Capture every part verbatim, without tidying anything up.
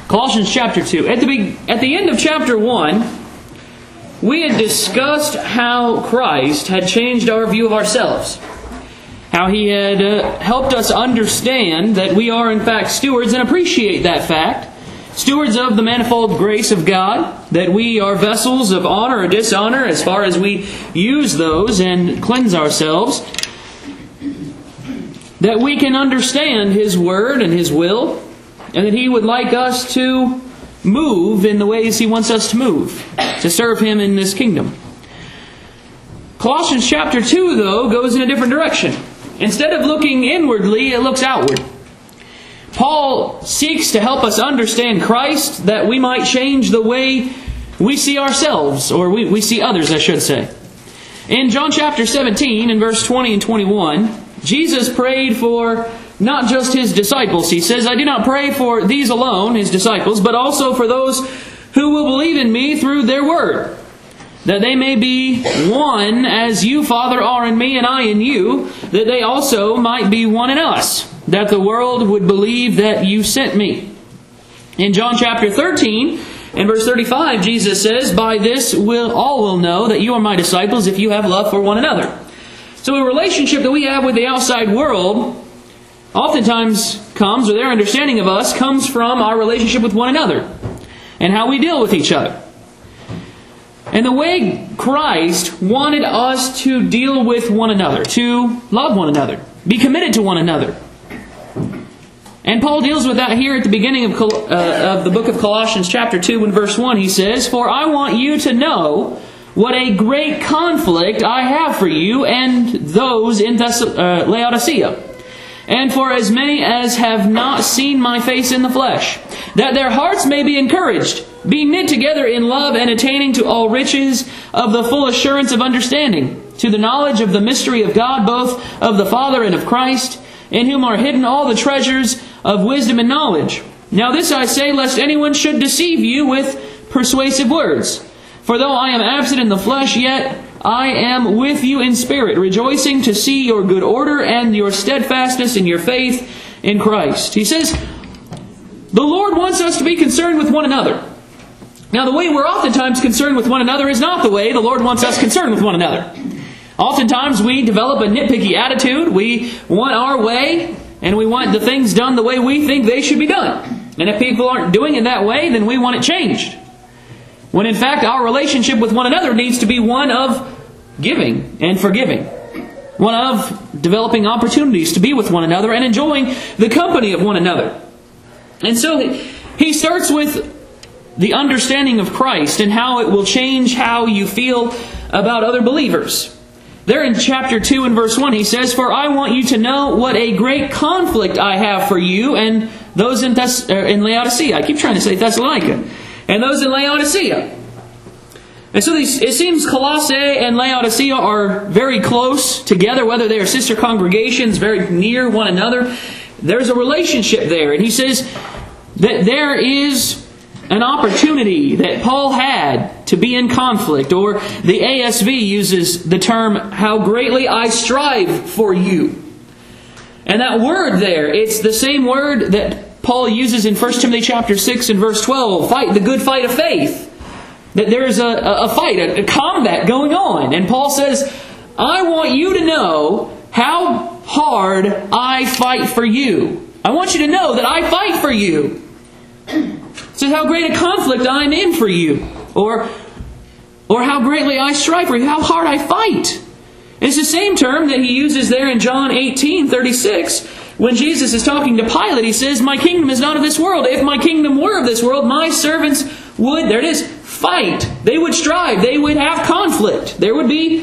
Colossians chapter two. At the, be- at the end of chapter one, we had discussed how Christ had changed our view of ourselves. How He had uh, helped us understand that we are in fact stewards and appreciate that fact. Stewards of the manifold grace of God, that we are vessels of honor or dishonor as far as we use those and cleanse ourselves. That we can understand His Word and His will, and that He would like us to move in the ways He wants us to move, to serve Him in this kingdom. Colossians chapter two, though, goes in a different direction. Instead of looking inwardly, it looks outward. Paul seeks to help us understand Christ, that we might change the way we see ourselves, or we, we see others, I should say. In John chapter seventeen, in verse twenty and twenty-one, Jesus prayed for not just His disciples. He says, I do not pray for these alone, His disciples, but also for those who will believe in Me through their word, that they may be one as You, Father, are in Me and I in You, that they also might be one in us, that the world would believe that You sent Me. In John chapter thirteen, in verse thirty-five, Jesus says, by this will all will know that you are My disciples if you have love for one another. So a relationship that we have with the outside world oftentimes comes, or their understanding of us, comes from our relationship with one another and how we deal with each other. And the way Christ wanted us to deal with one another, to love one another, be committed to one another. And Paul deals with that here at the beginning of, Col- uh, of the book of Colossians chapter two and verse one. He says, for I want you to know what a great conflict I have for you and those in Thess- uh, Laodicea, and for as many as have not seen My face in the flesh, that their hearts may be encouraged, being knit together in love and attaining to all riches of the full assurance of understanding, to the knowledge of the mystery of God, both of the Father and of Christ, in whom are hidden all the treasures of wisdom and knowledge. Now this I say, lest anyone should deceive you with persuasive words. For though I am absent in the flesh, yet I am with you in spirit, rejoicing to see your good order and your steadfastness in your faith in Christ. He says, the Lord wants us to be concerned with one another. Now, the way we're oftentimes concerned with one another is not the way the Lord wants us concerned with one another. Oftentimes we develop a nitpicky attitude. We want our way, and we want the things done the way we think they should be done. And if people aren't doing it that way, then we want it changed. When in fact our relationship with one another needs to be one of giving and forgiving. One of developing opportunities to be with one another and enjoying the company of one another. And so he starts with the understanding of Christ and how it will change how you feel about other believers. There in chapter two and verse one he says, for I want you to know what a great conflict I have for you and those in, Thess- uh, in Laodicea. I keep trying to say Thessalonica. And those in Laodicea. And so these, it seems Colossae and Laodicea are very close together, whether they are sister congregations, very near one another. There's a relationship there. And he says that there is an opportunity that Paul had to be in conflict. Or the A S V uses the term, how greatly I strive for you. And that word there, it's the same word that Paul uses in First Timothy chapter six and verse twelve, fight the good fight of faith. That there is a, a fight, a, a combat going on. And Paul says, I want you to know how hard I fight for you. I want you to know that I fight for you. So how great a conflict I'm in for you. Or, or how greatly I strive for you. How hard I fight. It's the same term that he uses there in John eighteen thirty-six. When Jesus is talking to Pilate, he says, my kingdom is not of this world. If my kingdom were of this world, my servants would, there it is, fight. They would strive. They would have conflict. There would be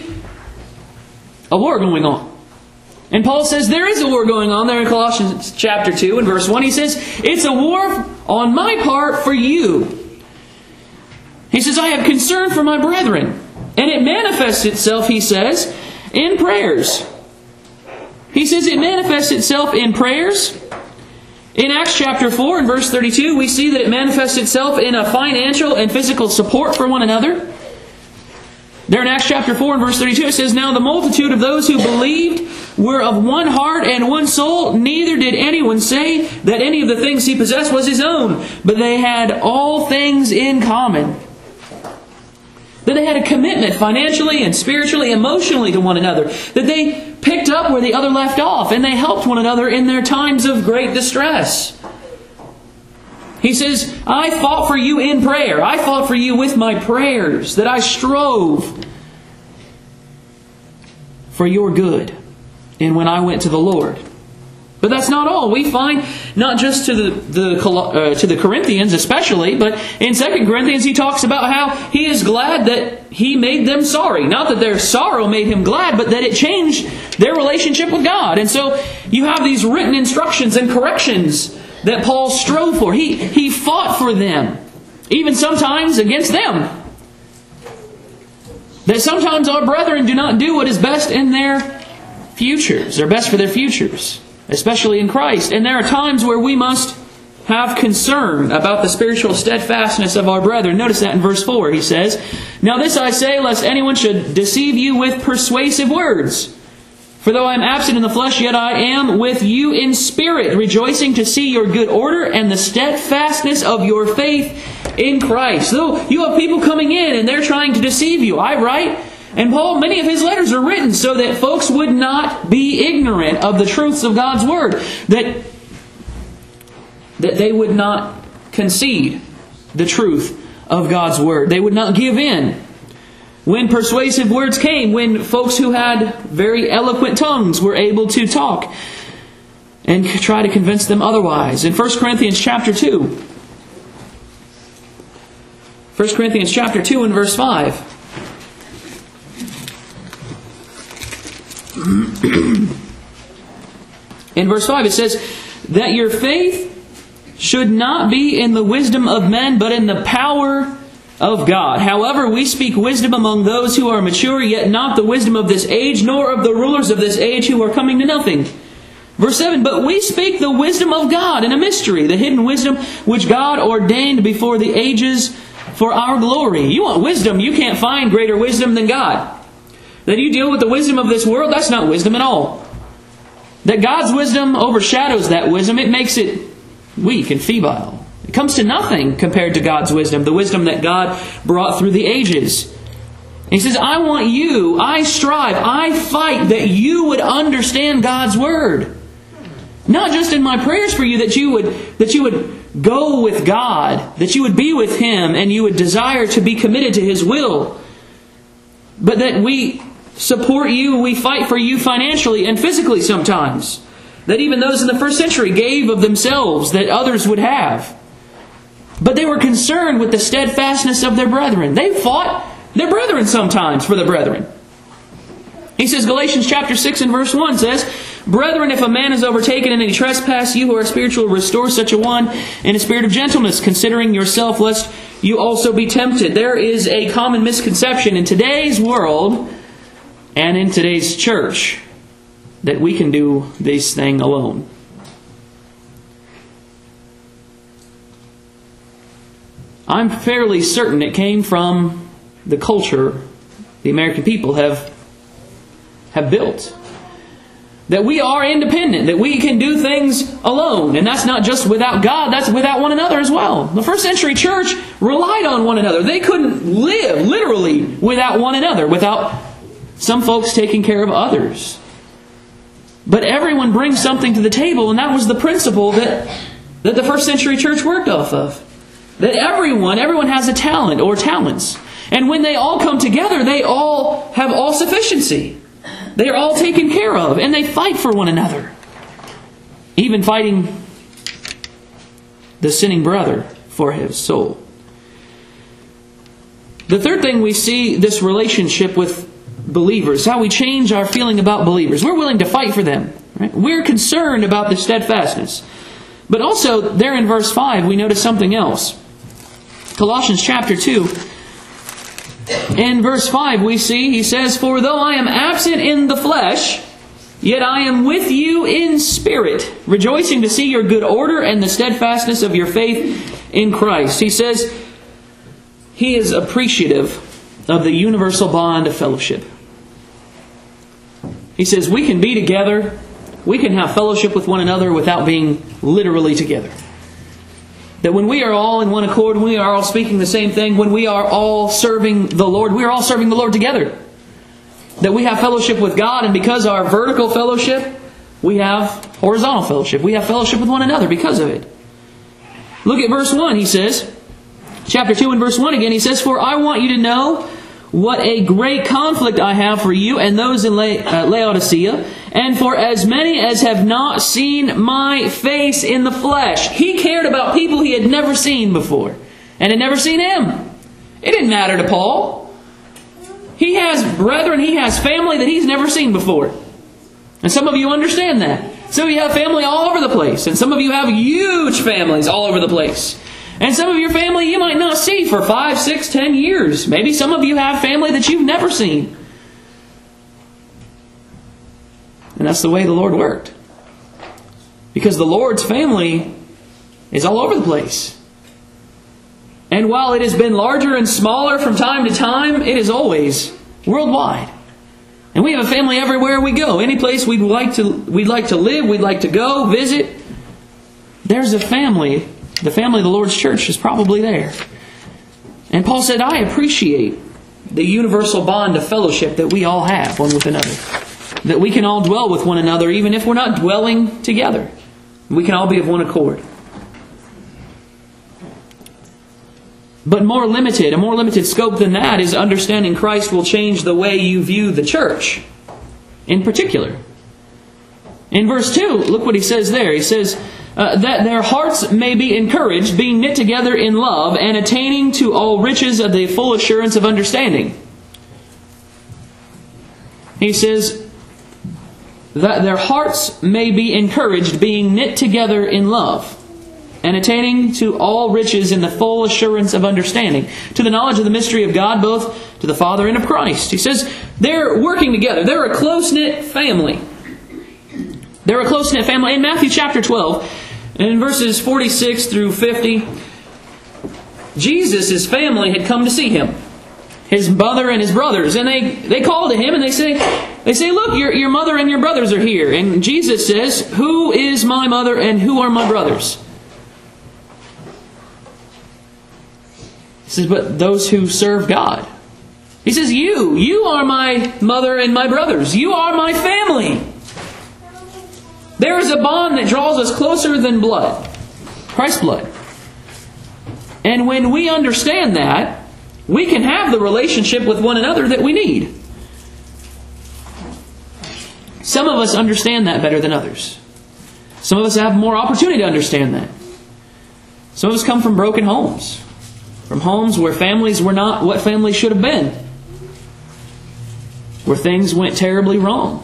a war going on. And Paul says there is a war going on there in Colossians chapter two and verse one. He says, it's a war on my part for you. He says, I have concern for my brethren. And it manifests itself, he says, in prayers. He says it manifests itself in prayers. In Acts chapter four and verse thirty-two, we see that it manifests itself in a financial and physical support for one another. There in Acts chapter four and verse thirty-two, it says, now the multitude of those who believed were of one heart and one soul. Neither did anyone say that any of the things he possessed was his own, but they had all things in common. That they had a commitment financially and spiritually, emotionally to one another. That they picked up where the other left off, and they helped one another in their times of great distress. He says, I fought for you in prayer. I fought for you with my prayers, that I strove for your good. And when I went to the Lord. But that's not all. We find not just to the, the uh, to the Corinthians especially, but in Second Corinthians he talks about how he is glad that he made them sorry. Not that their sorrow made him glad, but that it changed their relationship with God. And so you have these written instructions and corrections that Paul strove for. He, he fought for them, even sometimes against them. That sometimes our brethren do not do what is best in their futures, or best for their futures, especially in Christ. And there are times where we must have concern about the spiritual steadfastness of our brethren. Notice that in verse four. He says, Now this I say, lest anyone should deceive you with persuasive words. For though I am absent in the flesh, yet I am with you in spirit, rejoicing to see your good order and the steadfastness of your faith in Christ. Though you have people coming in and they're trying to deceive you, I write. And Paul, many of his letters are written so that folks would not be ignorant of the truths of God's Word. That, that they would not concede the truth of God's Word. They would not give in. When persuasive words came, when folks who had very eloquent tongues were able to talk and try to convince them otherwise. In First Corinthians chapter two. First Corinthians chapter two and verse five. In verse five it says, that your faith should not be in the wisdom of men, but in the power of God. However, we speak wisdom among those who are mature, yet not the wisdom of this age, nor of the rulers of this age who are coming to nothing. Verse seven, but we speak the wisdom of God in a mystery, the hidden wisdom which God ordained before the ages for our glory. You want wisdom, you can't find greater wisdom than God. That you deal with the wisdom of this world, that's not wisdom at all. That God's wisdom overshadows that wisdom, it makes it weak and feeble. It comes to nothing compared to God's wisdom, the wisdom that God brought through the ages. And he says, I want you, I strive, I fight that you would understand God's Word. Not just in my prayers for you that you would that you would go with God, that you would be with Him, and you would desire to be committed to His will. But that we support you, we fight for you financially and physically sometimes. That even those in the first century gave of themselves that others would have. But they were concerned with the steadfastness of their brethren. They fought their brethren sometimes for the brethren. He says, Galatians chapter six and verse one says, Brethren, if a man is overtaken in any trespass, you who are spiritual, restore such a one in a spirit of gentleness, considering yourself, lest you also be tempted. There is a common misconception in today's world and in today's church that we can do this thing alone. I'm fairly certain it came from the culture the American people have, have built. That we are independent, that we can do things alone. And that's not just without God, that's without one another as well. The first century church relied on one another. They couldn't live, literally, without one another, without some folks taking care of others. But everyone brings something to the table, and that was the principle that, that the first century church worked off of. That everyone, everyone has a talent or talents. And when they all come together, they all have all sufficiency. They are all taken care of, and they fight for one another. Even fighting the sinning brother for his soul. The third thing we see this relationship with believers, how we change our feeling about believers. We're willing to fight for them. Right? We're concerned about the steadfastness. But also, there in verse five, we notice something else. Colossians chapter two. In verse five we see, he says, For though I am absent in the flesh, yet I am with you in spirit, rejoicing to see your good order and the steadfastness of your faith in Christ. He says he is appreciative of the universal bond of fellowship. He says we can be together, we can have fellowship with one another without being literally together. That when we are all in one accord, when we are all speaking the same thing, when we are all serving the Lord, we are all serving the Lord together. That we have fellowship with God, and because our vertical fellowship, we have horizontal fellowship. We have fellowship with one another because of it. Look at verse one, he says, chapter two and verse one again, he says, "For I want you to know what a great conflict I have for you and those in La- uh, Laodicea, and for as many as have not seen my face in the flesh." He cared about people he had never seen before, and had never seen him. It didn't matter to Paul. He has brethren, he has family that he's never seen before. And some of you understand that. So you have family all over the place, and some of you have huge families all over the place. And some of your family you might not see for five, six, ten years. Maybe some of you have family that you've never seen. And that's the way the Lord worked. Because the Lord's family is all over the place. And while it has been larger and smaller from time to time, it is always worldwide. And we have a family everywhere we go. Any place we'd like to, we'd like to live, we'd like to go, visit. There's a family. The family of the Lord's church is probably there. And Paul said, I appreciate the universal bond of fellowship that we all have one with another. That we can all dwell with one another even if we're not dwelling together. We can all be of one accord. But more limited, a more limited scope than that is understanding Christ will change the way you view the church in particular. In verse two, look what he says there. He says, Uh, that their hearts may be encouraged, being knit together in love, and attaining to all riches of the full assurance of understanding. He says that their hearts may be encouraged, being knit together in love, and attaining to all riches in the full assurance of understanding, to the knowledge of the mystery of God, both to the Father and of Christ. He says they're working together. They're a close-knit family. They're a close-knit family. In Matthew chapter twelve, and in verses forty-six through fifty, Jesus' family had come to see him. His mother and his brothers. And they, they call to him and they say, they say, look, your, your mother and your brothers are here. And Jesus says, who is my mother and who are my brothers? He says, but those who serve God. He says, you, you are my mother and my brothers. You are my family. There is a bond that draws us closer than blood. Christ's blood. And when we understand that, we can have the relationship with one another that we need. Some of us understand that better than others. Some of us have more opportunity to understand that. Some of us come from broken homes. From homes where families were not what families should have been. Where things went terribly wrong.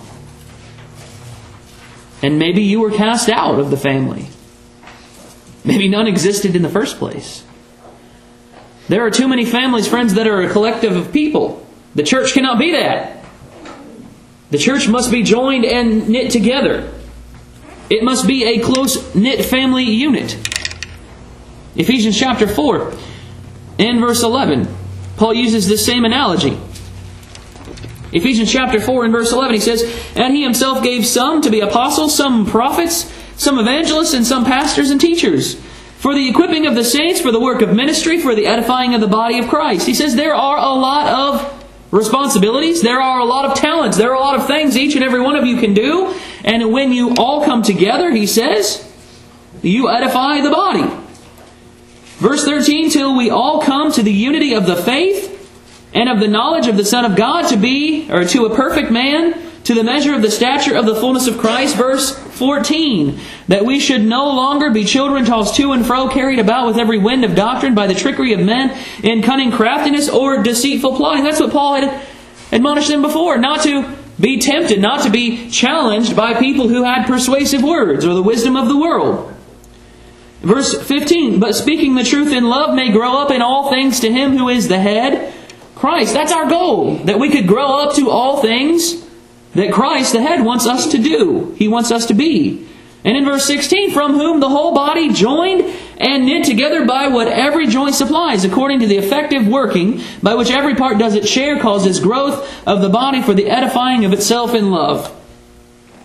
And maybe you were cast out of the family. Maybe none existed in the first place. There are too many families, friends, that are a collective of people. The church cannot be that. The church must be joined and knit together. It must be a close-knit family unit. Ephesians chapter four and verse eleven. Paul uses this same analogy. Ephesians chapter four and verse eleven, he says, and he himself gave some to be apostles, some prophets, some evangelists, and some pastors and teachers, for the equipping of the saints, for the work of ministry, for the edifying of the body of Christ. He says there are a lot of responsibilities, there are a lot of talents, there are a lot of things each and every one of you can do, and when you all come together, he says, you edify the body. Verse thirteen, till we all come to the unity of the faith and of the knowledge of the Son of God, to be, or to a perfect man, to the measure of the stature of the fullness of Christ. Verse fourteen, that we should no longer be children tossed to and fro, carried about with every wind of doctrine by the trickery of men in cunning craftiness or deceitful plotting. That's what Paul had admonished them before, not to be tempted, not to be challenged by people who had persuasive words or the wisdom of the world. Verse fifteen, but speaking the truth in love may grow up in all things to Him who is the head, Christ. That's our goal, that we could grow up to all things that Christ, the head, wants us to do. He wants us to be. And in verse sixteen, from whom the whole body, joined and knit together by what every joint supplies, according to the effective working by which every part does its share, causes growth of the body for the edifying of itself in love.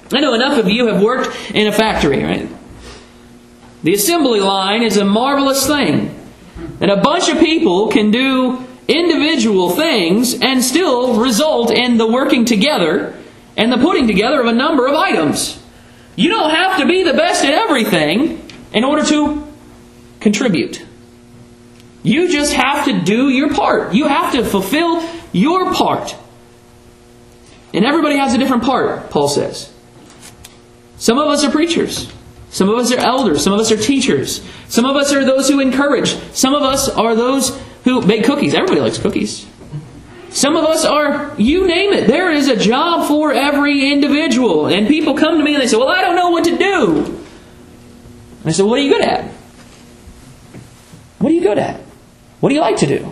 I know enough of you have worked in a factory, right? The assembly line is a marvelous thing. And a bunch of people can do individual things and still result in the working together and the putting together of a number of items. You don't have to be the best at everything in order to contribute. You just have to do your part. You have to fulfill your part. And everybody has a different part, Paul says. Some of us are preachers. Some of us are elders. Some of us are teachers. Some of us are those who encourage. Some of us are those who bake cookies. Everybody likes cookies. Some of us are, you name it. There is a job for every individual. And people come to me and they say, well, I don't know what to do. And I say, what are you good at? What are you good at? What do you like to do?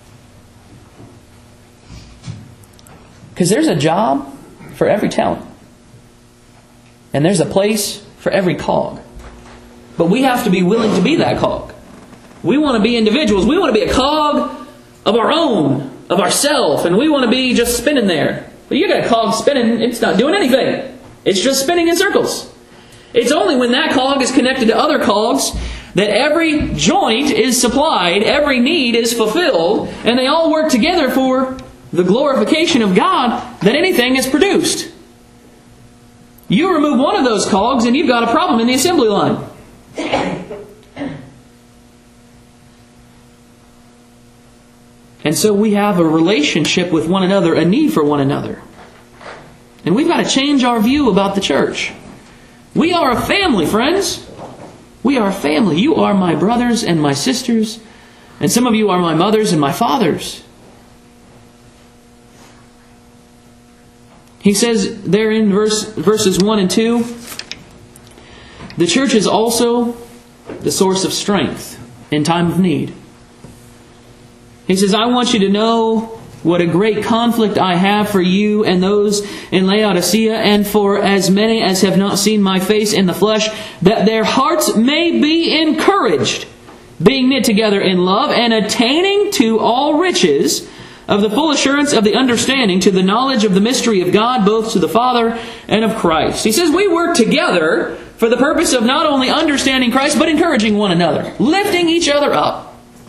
Because there's a job for every talent. And there's a place for every cog. But we have to be willing to be that cog. We want to be individuals. We want to be a cog of our own, of ourself, and we want to be just spinning there. But you got a cog spinning, it's not doing anything. It's just spinning in circles. It's only when that cog is connected to other cogs that every joint is supplied, every need is fulfilled, and they all work together for the glorification of God that anything is produced. You remove one of those cogs and you've got a problem in the assembly line. And so we have a relationship with one another, a need for one another. And we've got to change our view about the church. We are a family, friends. We are a family. You are my brothers and my sisters. And some of you are my mothers and my fathers. He says there in verse, verses one and two, the church is also the source of strength in time of need. He says, I want you to know what a great conflict I have for you and those in Laodicea, and for as many as have not seen my face in the flesh, that their hearts may be encouraged, being knit together in love, and attaining to all riches of the full assurance of the understanding, to the knowledge of the mystery of God, both to the Father and of Christ. He says we work together for the purpose of not only understanding Christ, but encouraging one another, lifting each other up.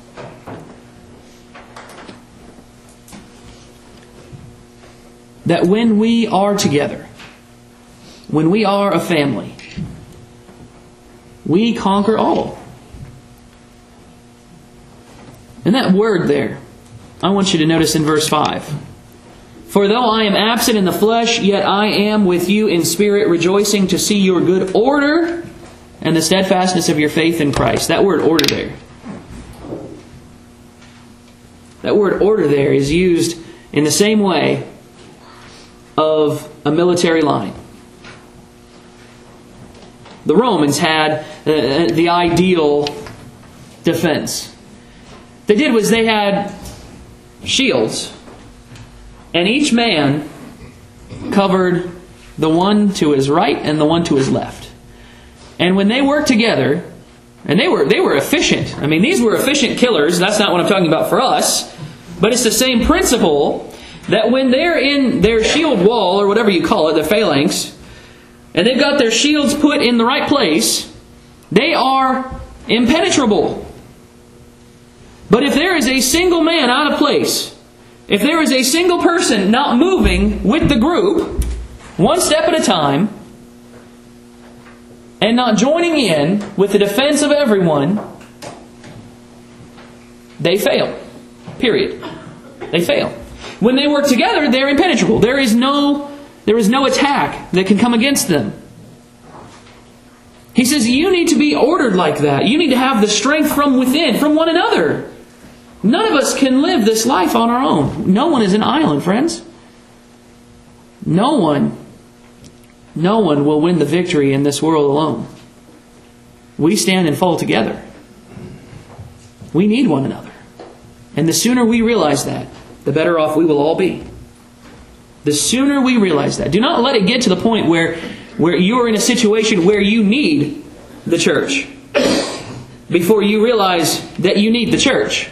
That when we are together, when we are a family, we conquer all. And that word there, I want you to notice in verse five. For though I am absent in the flesh, yet I am with you in spirit, rejoicing to see your good order and the steadfastness of your faith in Christ. That word order there. That word order there is used in the same way of a military line. The Romans had uh, the ideal defense. They did was they had shields, and each man covered the one to his right and the one to his left. And when they worked together, and they were they were efficient. I mean, these were efficient killers. That's not what I'm talking about for us, but it's the same principle. That when they're in their shield wall, or whatever you call it, the phalanx, and they've got their shields put in the right place, they are impenetrable. But if there is a single man out of place, if there is a single person not moving with the group, one step at a time, and not joining in with the defense of everyone, they fail. Period. They fail. When they work together, they're impenetrable. There is no, there is no attack that can come against them. He says you need to be ordered like that. You need to have the strength from within, from one another. None of us can live this life on our own. No one is an island, friends. No one, no one will win the victory in this world alone. We stand and fall together. We need one another. And the sooner we realize that, the better off we will all be. The sooner we realize that. Do not let it get to the point where, where you're in a situation where you need the church before you realize that you need the church.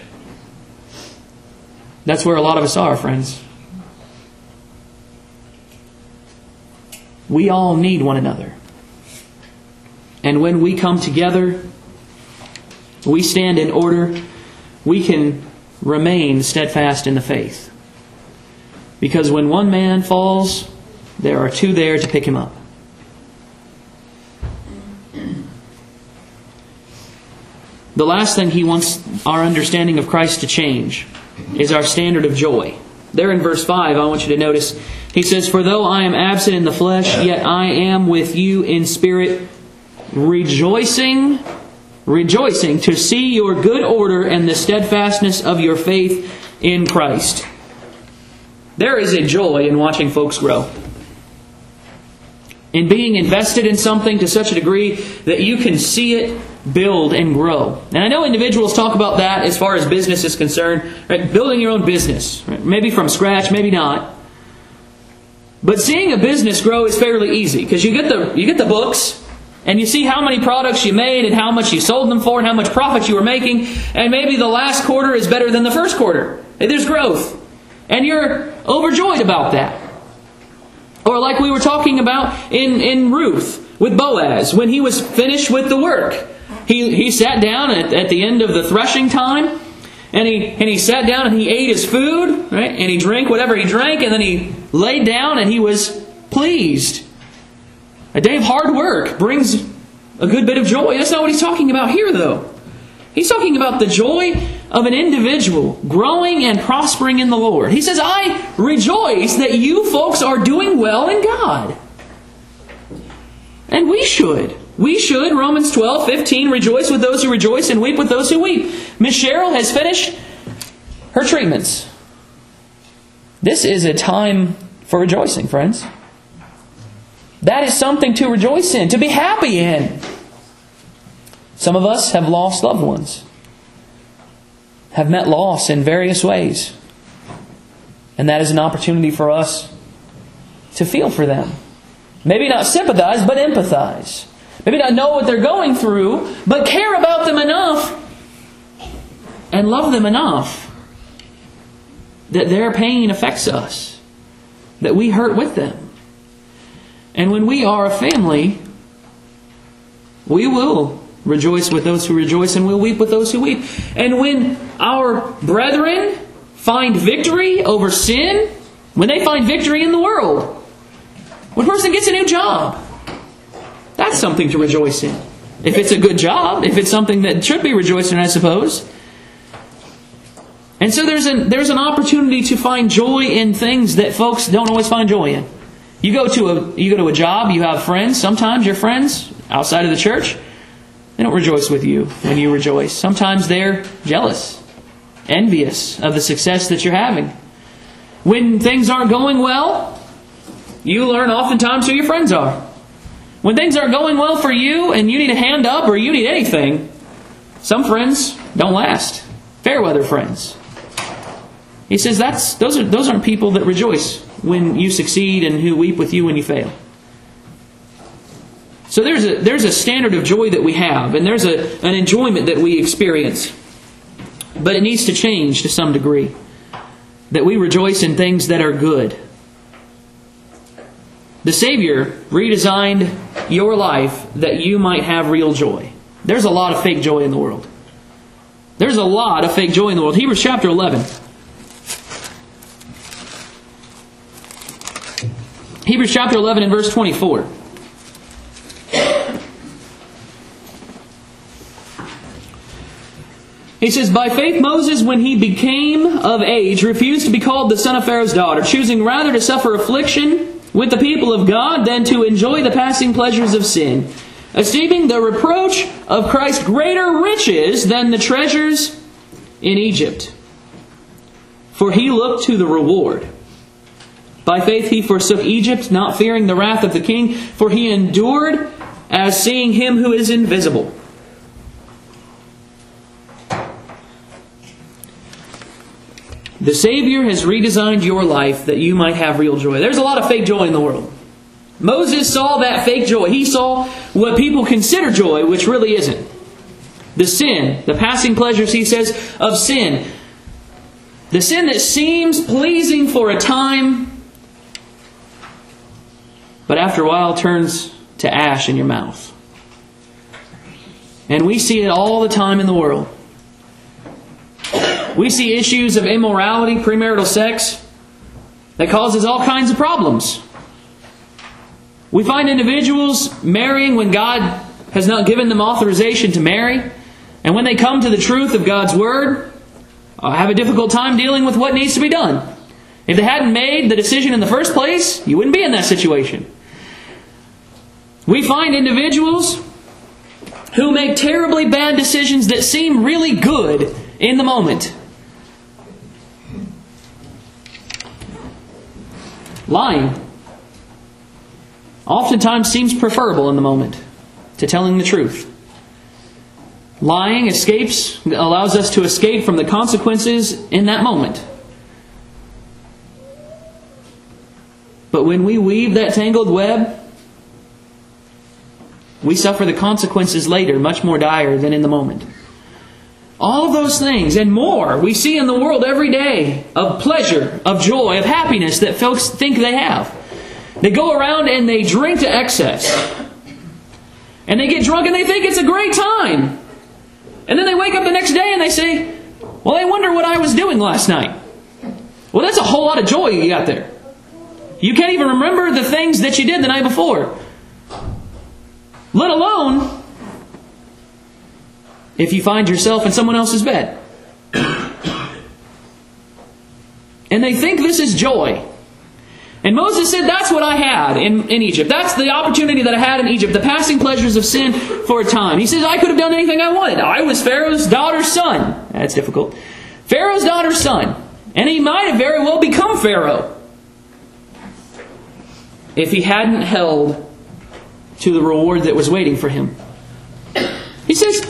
That's where a lot of us are, friends. We all need one another. And when we come together, we stand in order, we can remain steadfast in the faith. Because when one man falls, there are two there to pick him up. The last thing he wants our understanding of Christ to change is our standard of joy. There in verse five, I want you to notice, he says, "For though I am absent in the flesh, yet I am with you in spirit, rejoicing, rejoicing to see your good order and the steadfastness of your faith in Christ." There is a joy in watching folks grow. In being invested in something to such a degree that you can see it build and grow. And I know individuals talk about that as far as business is concerned. Right? Building your own business. Right? Maybe from scratch, maybe not. But seeing a business grow is fairly easy. Because you get the you get the books, and you see how many products you made, and how much you sold them for, and how much profit you were making. And maybe the last quarter is better than the first quarter. There's growth. And you're overjoyed about that. Or like we were talking about in, in Ruth with Boaz, when he was finished with the work. He he sat down at, at the end of the threshing time, and he and he sat down and he ate his food, right? And he drank whatever he drank, and then he laid down and he was pleased. A day of hard work brings a good bit of joy. That's not what he's talking about here, though. He's talking about the joy of an individual growing and prospering in the Lord. He says, "I rejoice that you folks are doing well in God." And we should. We should, Romans twelve fifteen, rejoice with those who rejoice and weep with those who weep. Miss Cheryl has finished her treatments. This is a time for rejoicing, friends. That is something to rejoice in, to be happy in. Some of us have lost loved ones, have met loss in various ways. And that is an opportunity for us to feel for them. Maybe not sympathize, but empathize. Maybe not know what they're going through, but care about them enough and love them enough that their pain affects us, that we hurt with them. And when we are a family, we will rejoice with those who rejoice, and we'll weep with those who weep. And when our brethren find victory over sin, when they find victory in the world, when a person gets a new job, that's something to rejoice in. If it's a good job, if it's something that should be rejoiced in, I suppose. And so there's an, there's an opportunity to find joy in things that folks don't always find joy in. You go to a you go to a job, you have friends. Sometimes your friends outside of the church, they don't rejoice with you when you rejoice. Sometimes they're jealous, envious of the success that you're having. When things aren't going well, you learn oftentimes who your friends are. When things aren't going well for you and you need a hand up or you need anything, some friends don't last. Fair weather friends. He says that's those are those aren't people that rejoice when you succeed and who weep with you when you fail. So there's a there's a standard of joy that we have, and there's a an enjoyment that we experience. But it needs to change to some degree. That we rejoice in things that are good. The Savior redesigned your life that you might have real joy. There's a lot of fake joy in the world. There's a lot of fake joy in the world. Hebrews chapter eleven. Hebrews chapter eleven and verse twenty-four. He says, "By faith Moses, when he became of age, refused to be called the son of Pharaoh's daughter, choosing rather to suffer affliction with the people of God than to enjoy the passing pleasures of sin, esteeming the reproach of Christ greater riches than the treasures in Egypt. For he looked to the reward. By faith he forsook Egypt, not fearing the wrath of the king, for he endured as seeing him who is invisible." The Savior has redesigned your life that you might have real joy. There's a lot of fake joy in the world. Moses saw that fake joy. He saw what people consider joy, which really isn't. The sin, the passing pleasures, he says, of sin. The sin that seems pleasing for a time, but after a while turns to ash in your mouth. And we see it all the time in the world. We see issues of immorality, premarital sex, that causes all kinds of problems. We find individuals marrying when God has not given them authorization to marry. And when they come to the truth of God's Word, uh, have a difficult time dealing with what needs to be done. If they hadn't made the decision in the first place, you wouldn't be in that situation. We find individuals who make terribly bad decisions that seem really good in the moment. Lying oftentimes seems preferable in the moment to telling the truth. Lying escapes, allows us to escape from the consequences in that moment. But when we weave that tangled web, we suffer the consequences later, much more dire than in the moment. All of those things and more we see in the world every day of pleasure, of joy, of happiness that folks think they have. They go around and they drink to excess. And they get drunk and they think it's a great time. And then they wake up the next day and they say, well, I wonder what I was doing last night. Well, that's a whole lot of joy you got there. You can't even remember the things that you did the night before. Let alone if you find yourself in someone else's bed. And they think this is joy. And Moses said, that's what I had in, in Egypt. That's the opportunity that I had in Egypt. The passing pleasures of sin for a time. He says, I could have done anything I wanted. I was Pharaoh's daughter's son. That's difficult. Pharaoh's daughter's son. And he might have very well become Pharaoh if he hadn't held to the reward that was waiting for him. He says,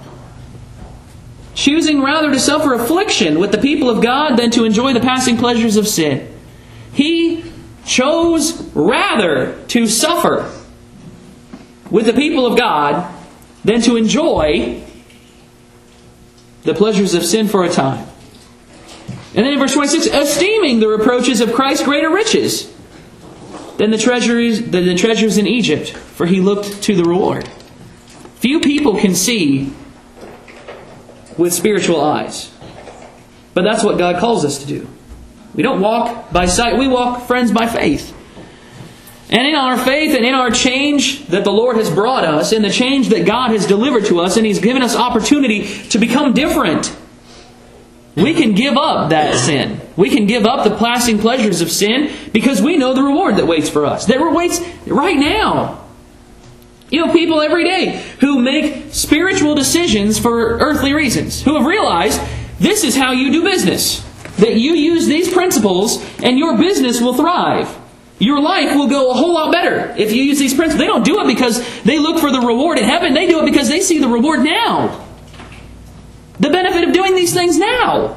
choosing rather to suffer affliction with the people of God than to enjoy the passing pleasures of sin. He chose rather to suffer with the people of God than to enjoy the pleasures of sin for a time. And then in verse twenty-six, esteeming the reproaches of Christ greater riches than the treasuries than the treasures in Egypt, for he looked to the reward. Few people can see with spiritual eyes. But that's what God calls us to do. We don't walk by sight, we walk, friends, by faith. And in our faith and in our change that the Lord has brought us, in the change that God has delivered to us, and He's given us opportunity to become different, we can give up that sin. We can give up the passing pleasures of sin because we know the reward that waits for us. That waits right now. You know, people every day who make spiritual decisions for earthly reasons, who have realized this is how you do business. That you use these principles and your business will thrive. Your life will go a whole lot better if you use these principles. They don't do it because they look for the reward in heaven. They do it because they see the reward now. The benefit of doing these things now.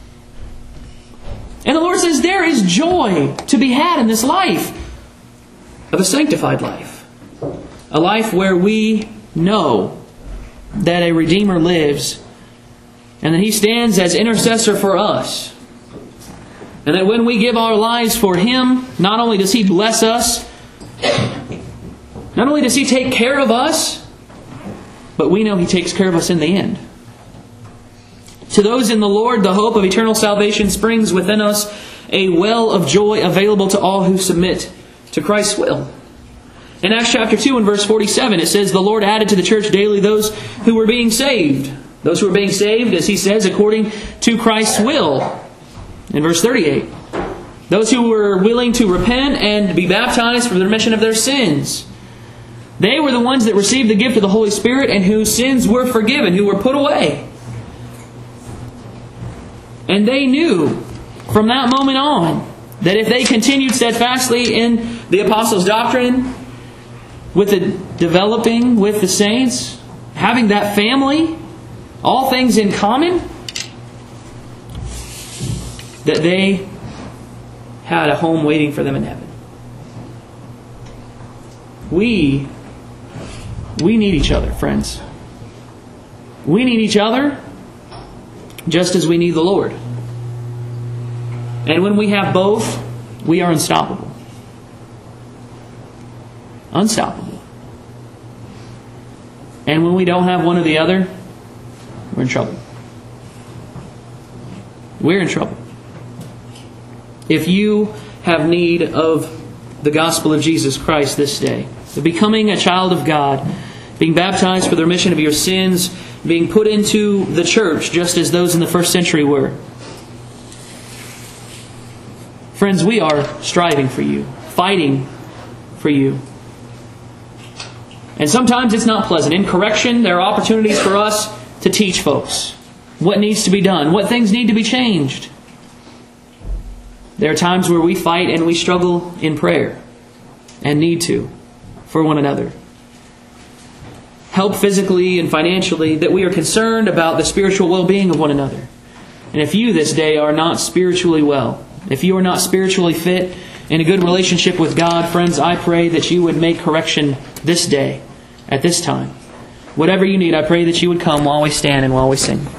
And the Lord says there is joy to be had in this life of a sanctified life. A life where we know that a Redeemer lives and that He stands as intercessor for us. And that when we give our lives for Him, not only does He bless us, not only does He take care of us, but we know He takes care of us in the end. To those in the Lord, the hope of eternal salvation springs within us a well of joy available to all who submit to Christ's will. In Acts chapter two and verse forty-seven, it says, the Lord added to the church daily those who were being saved. Those who were being saved, as He says, according to Christ's will. In verse thirty-eight, those who were willing to repent and be baptized for the remission of their sins. They were the ones that received the gift of the Holy Spirit and whose sins were forgiven, who were put away. And they knew from that moment on that if they continued steadfastly in the apostles' doctrine, with the developing with the saints, having that family, all things in common, that they had a home waiting for them in heaven. We, we need each other, friends. We need each other just as we need the Lord. And when we have both, we are unstoppable. Unstoppable. And when we don't have one or the other, we're in trouble. We're in trouble. If you have need of the gospel of Jesus Christ this day, of becoming a child of God, being baptized for the remission of your sins, being put into the church just as those in the first century were. Friends, we are striving for you, fighting for you. And sometimes it's not pleasant. In correction, there are opportunities for us to teach folks what needs to be done, what things need to be changed. There are times where we fight and we struggle in prayer and need to for one another. Help physically and financially, that we are concerned about the spiritual well-being of one another. And if you this day are not spiritually well, if you are not spiritually fit in a good relationship with God, friends, I pray that you would make correction this day, at this time. Whatever you need, I pray that you would come while we stand and while we sing.